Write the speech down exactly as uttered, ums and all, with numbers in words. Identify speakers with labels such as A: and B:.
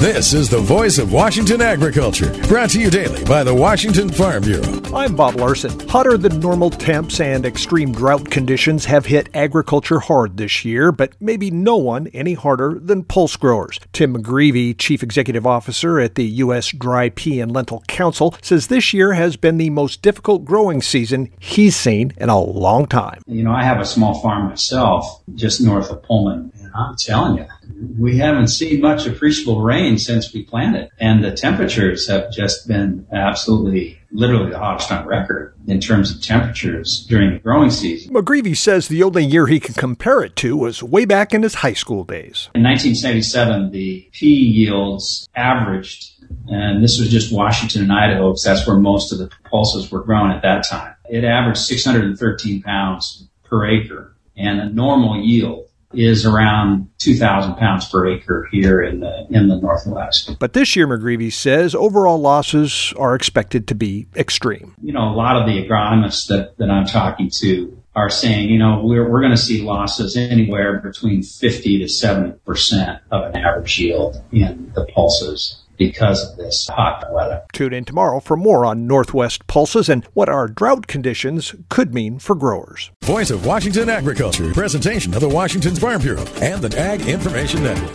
A: This is the voice of Washington agriculture, brought to you daily by the Washington Farm Bureau.
B: I'm Bob Larson. Hotter than normal temps and extreme drought conditions have hit agriculture hard this year, but maybe no one any harder than pulse growers. Tim McGreevy, Chief Executive Officer at the U S Dry Pea and Lentil Council, says this year has been the most difficult growing season he's seen in a long time.
C: You know, I have a small farm myself just north of Pullman, and I'm telling you, we haven't seen much appreciable rain since we planted, and the temperatures have just been absolutely, literally the hottest on record in terms of temperatures during the growing season.
B: McGreevy says the only year he can compare it to was way back in his high school days.
C: In nineteen seventy-seven, the pea yields averaged, and this was just Washington and Idaho because that's where most of the pulses were grown at that time. It averaged six hundred thirteen pounds per acre, and a normal yield is around two thousand pounds per acre here in the in the Northwest.
B: But this year, McGreevy says, overall losses are expected to be extreme.
C: You know, a lot of the agronomists that, that I'm talking to are saying, you know, we're we're going to see losses anywhere between fifty to seventy percent of an average yield in the pulses because of this hot weather.
B: Tune in tomorrow for more on Northwest pulses and what our drought conditions could mean for growers.
A: Voice of Washington agriculture, presentation of the Washington Farm Bureau and the Ag Information Network.